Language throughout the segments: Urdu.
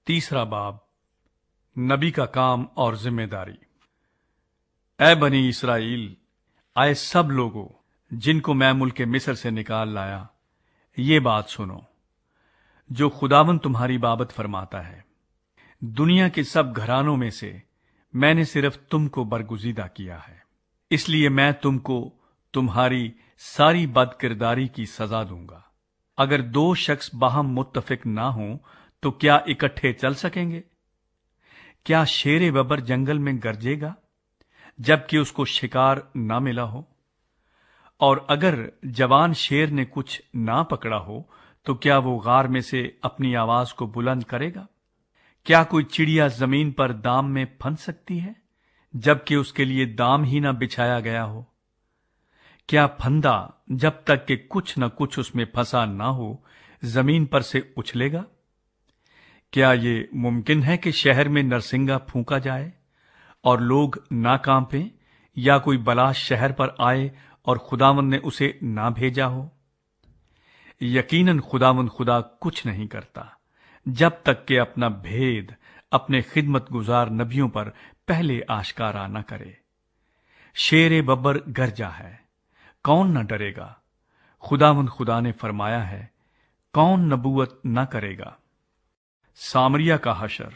تیسرا باب، نبی کا کام اور ذمہ داری۔ اے بنی اسرائیل، اے سب لوگوں جن کو میں ملک مصر سے نکال لایا، یہ بات سنو جو خداوند تمہاری بابت فرماتا ہے۔ دنیا کے سب گھرانوں میں سے میں نے صرف تم کو برگزیدہ کیا ہے، اس لیے میں تم کو تمہاری ساری بد کرداری کی سزا دوں گا۔ اگر دو شخص باہم متفق نہ ہوں تو کیا اکٹھے چل سکیں گے؟ کیا شیر ببر جنگل میں گرجے گا جبکہ اس کو شکار نہ ملا ہو؟ اور اگر جوان شیر نے کچھ نہ پکڑا ہو تو کیا وہ غار میں سے اپنی آواز کو بلند کرے گا؟ کیا کوئی چڑیا زمین پر دام میں پھنس سکتی ہے جبکہ اس کے لیے دام ہی نہ بچھایا گیا ہو؟ کیا پھندا جب تک کہ کچھ نہ کچھ اس میں پھنسا نہ ہو زمین پر سے اچھلے گا؟ کیا یہ ممکن ہے کہ شہر میں نرسنگا پھونکا جائے اور لوگ نہ کانپیں، یا کوئی بلا شہر پر آئے اور خداوند نے اسے نہ بھیجا ہو؟ یقیناً خداوند خدا کچھ نہیں کرتا جب تک کہ اپنا بھید اپنے خدمت گزار نبیوں پر پہلے آشکارا نہ کرے۔ شیر ببر گرجا ہے، کون نہ ڈرے گا؟ خداوند خدا نے فرمایا ہے، کون نبوت نہ کرے گا؟ سامریا کا حشر۔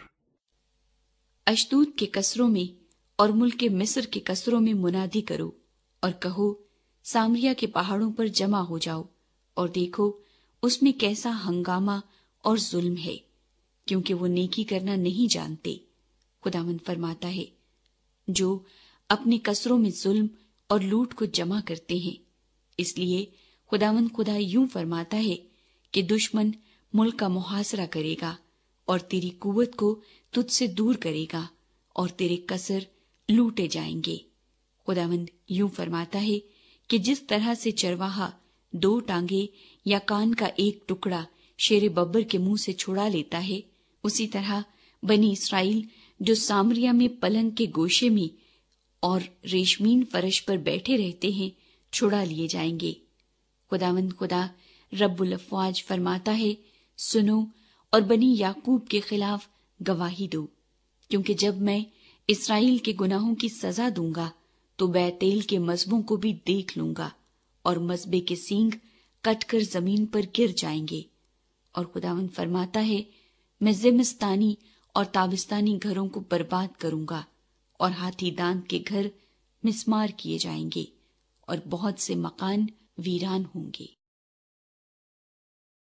اشدود کے قصروں میں اور ملک مصر کے قصروں میں منادی کرو اور کہو، سامریا کے پہاڑوں پر جمع ہو جاؤ اور دیکھو اس میں کیسا ہنگامہ اور ظلم ہے، کیونکہ وہ نیکی کرنا نہیں جانتے۔ خداوند فرماتا ہے، جو اپنے قصروں میں ظلم اور لوٹ کو جمع کرتے ہیں۔ اس لیے خداوند خدا یوں فرماتا ہے کہ دشمن ملک کا محاصرہ کرے گا اور تیری قوت کو تجھ سے دور کرے گا اور تیرے قصر لوٹے جائیں گے۔ خداوند یوں فرماتا ہے کہ جس طرح سے چرواہا دو ٹانگیں یا کان کا ایک ٹکڑا شیر ببر کے منہ سے چھڑا لیتا ہے، اسی طرح بنی اسرائیل جو سامریا میں پلنگ کے گوشے میں اور ریشمین فرش پر بیٹھے رہتے ہیں چھڑا لیے جائیں گے۔ خداوند خدا رب الافواج فرماتا ہے، سنو اور بنی یعقوب کے خلاف گواہی دو، کیونکہ جب میں اسرائیل کے گناہوں کی سزا دوں گا تو بیتیل کے مذبوں کو بھی دیکھ لوں گا اور مذبے کے سینگ کٹ کر زمین پر گر جائیں گے۔ اور خداوند فرماتا ہے، میں زمستانی اور تابستانی گھروں کو برباد کروں گا اور ہاتھی دانت کے گھر مسمار کیے جائیں گے اور بہت سے مکان ویران ہوں گے۔